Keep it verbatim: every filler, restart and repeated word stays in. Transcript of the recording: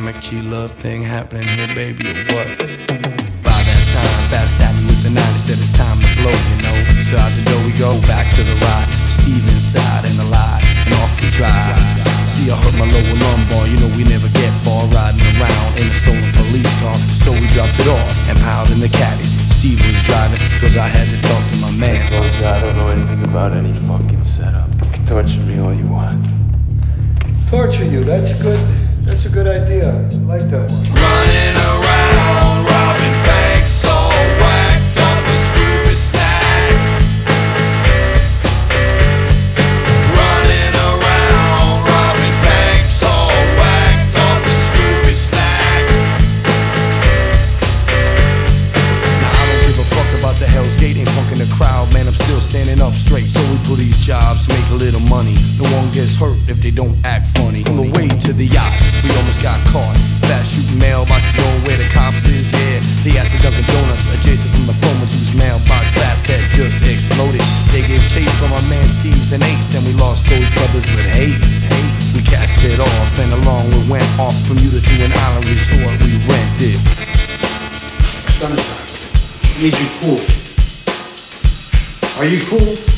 dynamic G-love thing happening here, baby, or what? By that time, fast at me with the ninety, said it's time to blow, you know. So out the door we go, back to the ride. Steve inside and alive, and off we drive. See, I hurt my lower lumbar, you know we never get far riding around in a stolen police car. So we dropped it off and piled in the caddy. Steve was driving, cause I had to talk to my man. Folks, I don't know anything about any fucking setup. You can torture me all you want. Torture you, that's good. That's a good idea. I like that one. Running around, robbing banks, all whacked up with Scooby snacks. Running around, robbing banks, all whacked up with Scooby snacks. Now I don't give a fuck about the Hell's Gate, ain't punking the crowd, man, I'm still standing up straight. So we pull these jobs, make a little money. No one gets hurt if they don't act funny. On the way to the yacht, we almost got caught. Fast shooting mailboxes going where the cops is, yeah. They at the Dunkin' Donuts, adjacent from the phone whose mailbox fast had just exploded. They gave chase from our man Steve's and Ace, and we lost those brothers with haste. haste. We cast it off, and along we went off Bermuda to an island resort we rented. Sunshine, I need you cool. Are you cool?